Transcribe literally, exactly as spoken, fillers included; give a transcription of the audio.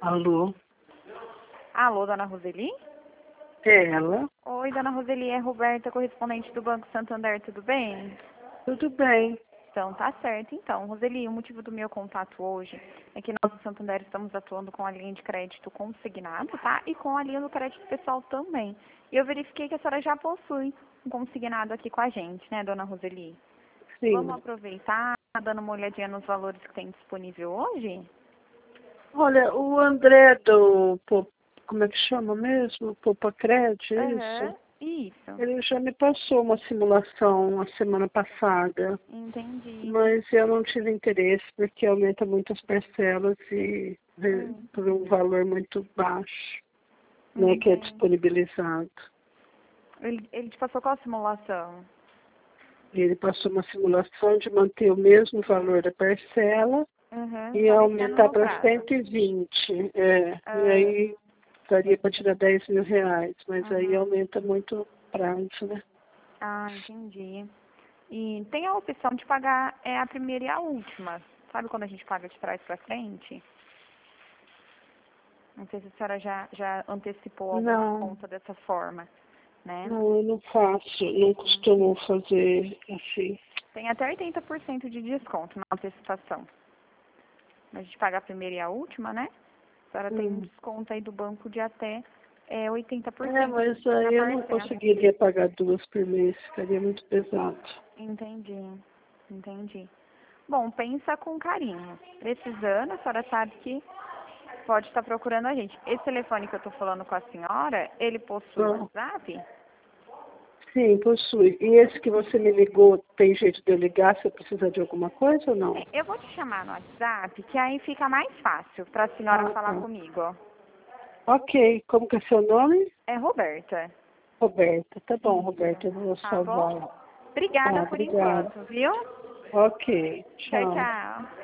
Alô? Alô, dona Roseli? É ela? Oi, dona Roseli, é Roberta, correspondente do Banco Santander, tudo bem? Tudo bem. Então, tá certo. Então, Roseli, o motivo do meu contato hoje é que nós do Santander estamos atuando com a linha de crédito consignado, tá? E com a linha do crédito pessoal também. E eu verifiquei que a senhora já possui um consignado aqui com a gente, né, dona Roseli? Sim. Vamos aproveitar, tá dando uma olhadinha nos valores que tem disponível hoje? Olha, o André do... Pô, como é que chama mesmo? Popacred, é Aham, isso? isso. Ele já me passou uma simulação a semana passada, Entendi. mas eu não tive interesse porque aumenta muito as parcelas e é, Hum, por um valor muito baixo, né, que é entendi. disponibilizado. Ele, ele te passou qual simulação? Ele passou uma simulação de manter o mesmo valor da parcela Uhum, e só mexendo aumentar no para prazo. cento e vinte. É, e Ah, aí daria para tirar dez mil reais, mas aí uhum. aumenta muito o prazo, né? Ah, entendi. E tem a opção de pagar é a primeira e a última. Sabe quando a gente paga de trás para frente? Não sei se a senhora já, já antecipou alguma Não, conta dessa forma, né? não, eu não faço, não costumo fazer assim. Tem até oitenta por cento de desconto na antecipação. A gente paga a primeira e a última, né? A senhora tem um Hum. desconto aí do banco de até é, oitenta por É, cento mas na aí eu não parcela. conseguiria pagar duas por mês, ficaria muito pesado. Entendi, entendi. Bom, pensa com carinho. Precisando, a senhora sabe que pode estar procurando a gente. Esse telefone que eu estou falando com a senhora, ele possui Ah, WhatsApp? sim, possui. E esse que você me ligou, tem jeito de eu ligar se eu precisar de alguma coisa ou não? É, eu vou te chamar no WhatsApp, que aí fica mais fácil para a senhora Ah, falar tá. comigo. Ok, como que é seu nome? É Roberta. Roberta. Tá bom, Isso. Roberta, eu vou Tá bom? salvar. Obrigada Tá, por obrigada. enquanto, viu? Ok, Tchau, tchau. tchau.